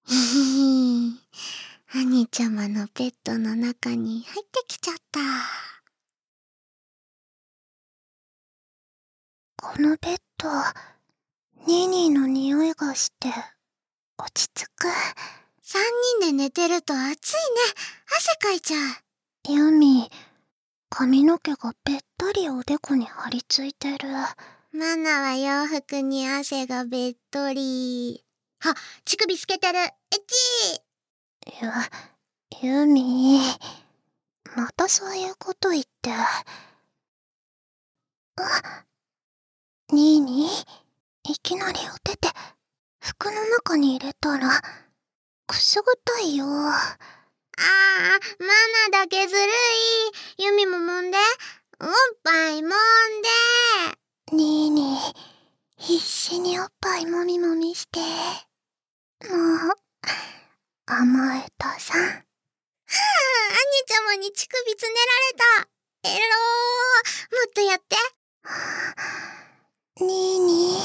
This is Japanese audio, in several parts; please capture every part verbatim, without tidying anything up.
ひひひ。アニちゃまのベッドの中に入ってきちゃった。 このベッド、ニーニーの匂いがして落ち着く。 三人で寝てると暑いね。汗かいちゃう。ユミ、髪の毛がべったりおでこに張り付いてる。 マナは洋服に汗がべっとり。あ、乳首透けてる。えっちー。ゆ、ユミ、またそういうこと言って。あ、ニーニー、いきなりお手手、服の中に入れたら、くすぐったいよ。ああ、マナだけずるい。ユミも揉んで。おっぱい揉んで。 ニーニー、必死におっぱいもみもみして。もう、甘えたさん。はぁ、アニちゃまに乳首つねられた。エロー。もっとやって。 ニーニー。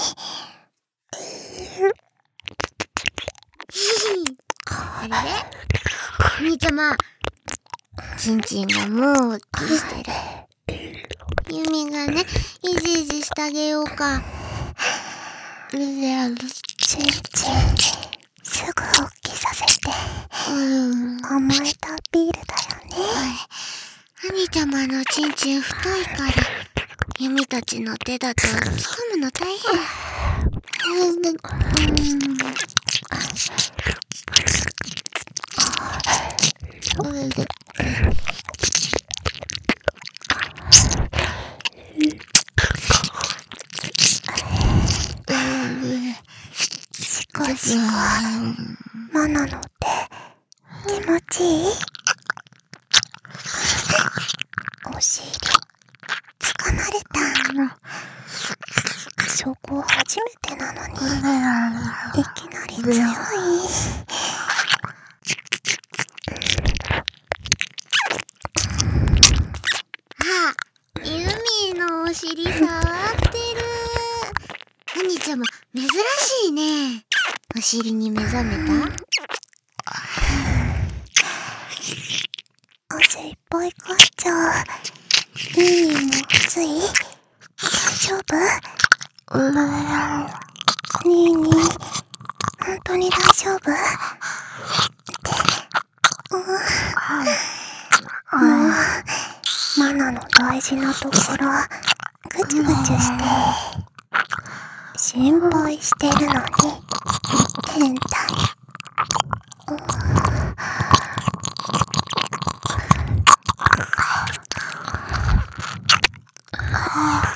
ひひ。あれれ？アニちゃま、ちんちんがもう大きしてる。ユミがね、いじいじしてあげようか。 ちんちん、すぐ大きさせて。 うん。 甘えたビールだよね。 アニちゃまのちんちん太いから、ユミたちの手だと掴むの大変。うん。うん。 シコシコ、マナの手、気持ちいい？お尻、掴まれた。そこ初めてなのに、いきなり強い。 あ、ユミのお尻触ってる。アニちゃま、珍しいね。お尻に目覚めた？ 汗いっぱいかいちゃう。ニーニーも暑い？大丈夫？ニーニー、本当に大丈夫？って、うん、もう、マナの大事なところ、ぐちゅぐちゅして、心配してるのに、変態。うん、 あ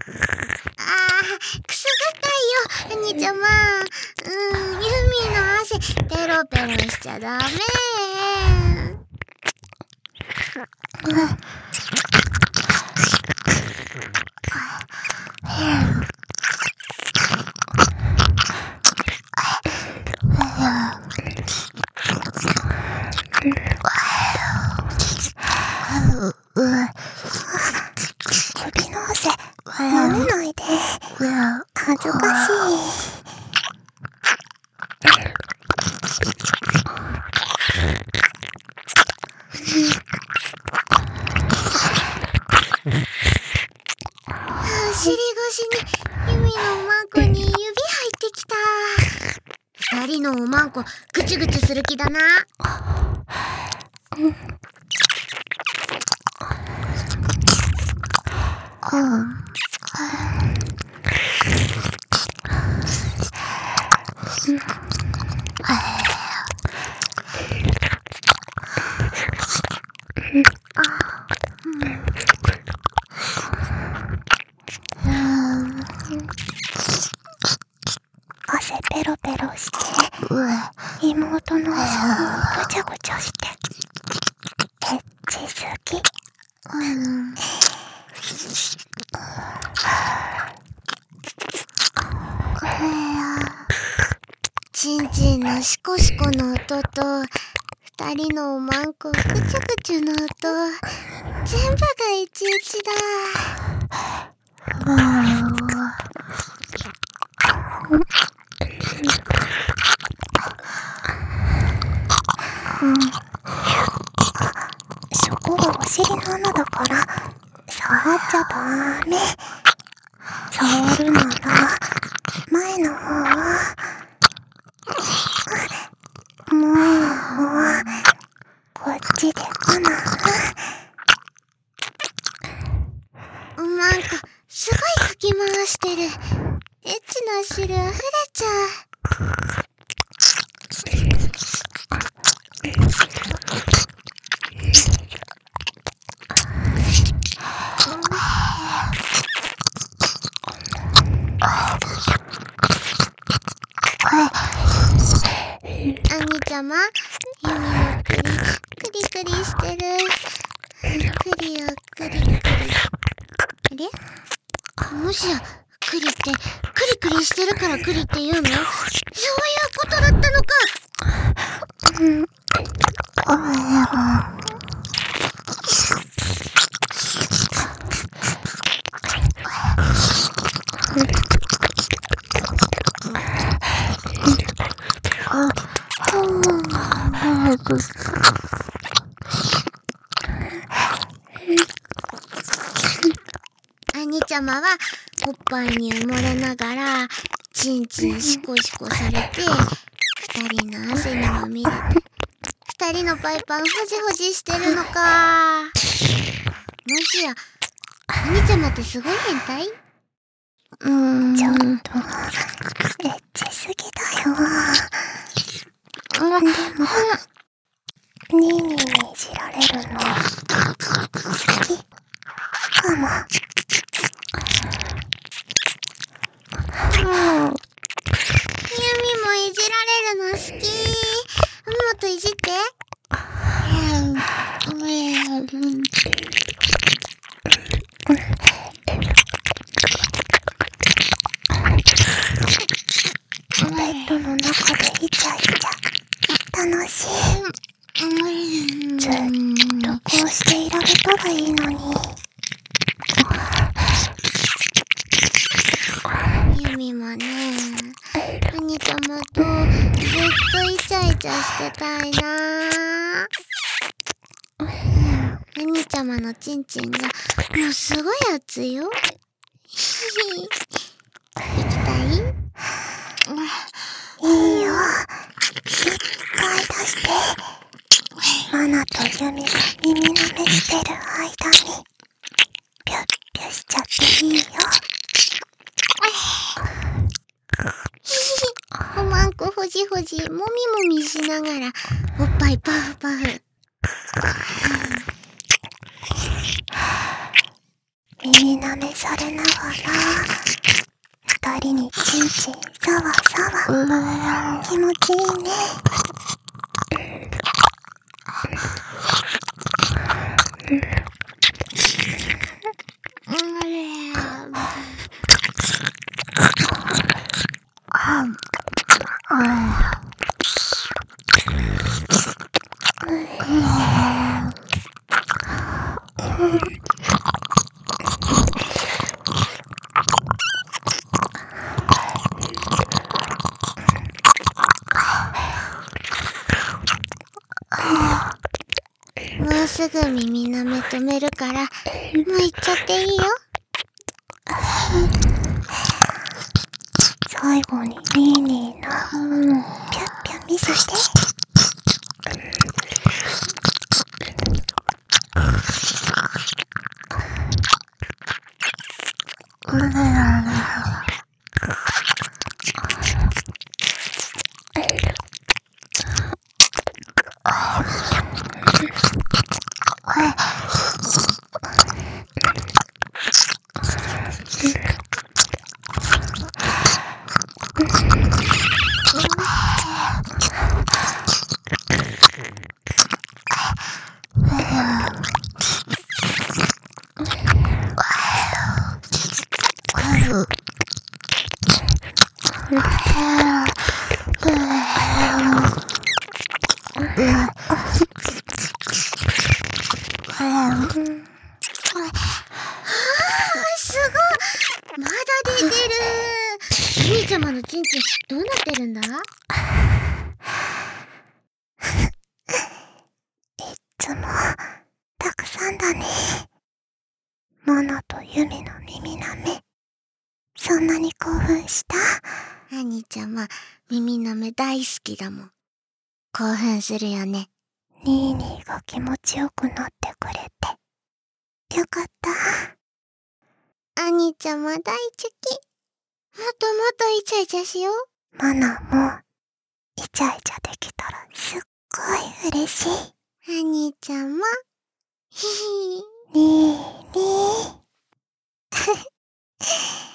ー、くすぐったいよ、アニちゃま。うん、ユミの汗、ペロペロしちゃダメ。うん。 首の汗、舐めないで。恥ずかしい。 お尻越しにユミのおまんこに指入ってきた。二人のおまんこぐちゅぐちゅする気だな。うん。うん。 汗ペロペロして、妹の足にぐちゃぐちゃして、エッチ好き。 うん。ちんちんのシコシコの音と、二人のおまんこぐちゅぐちゅの音、全部がエチエチだ。 の汁溢れちゃう。アニちゃま、ゆみの栗、クリクリしてる。栗をクリクリ。あれ？もしや、栗って、クリクリしてるから栗って言うの？そういうことだったのか。うん。アニちゃまはおっぱいに埋もれながらチンチンシコシコされて、二人の汗にまみれて、二人のパイパンほじほじしてるのか。もしやアニちゃまってすごい変態？うーん、 ちょっとエッチすぎだよ。でもニーニーにいじられるの好きかも。 うん、ユミもいじられるの好き。もっといじって。 ベッドの中でイチャイチャ楽しい。ずっとこうしていられたらいいのに。 ユミもね、アニちゃまとずっとイチャイチャしてたいな。アニちゃまのチンチンがもうすごい熱いよ。行きたい？ いいよ。一回出して。マナとユミが耳舐めしてる間にピュッピュしちゃっていいよ。 おまんこほじほじ、もみもみしながらおっぱいパフパフ。 耳舐めされながら二人にチンチンサワサワ。気持ちいいね。 もうすぐ耳舐め止めるから、もう行っちゃっていいよ。 最後にニーニーのピュッピュ見せて。 すごい、まだ出てる。お兄ちゃまのチンチンどうなってるんだ？ いっつもたくさんだね。モノとユミの耳舐め、そんなに興奮した？ アニちゃま、耳舐め大好きだもん。興奮するよね。 ニーニーが気持ちよくなってくれてよかった。 アニちゃま大好き。 ともっとイチャイチャしよう。 マナもイチャイチャできたらすっごい嬉しい。 お兄ちゃんも。ひひ。 ねえねえ。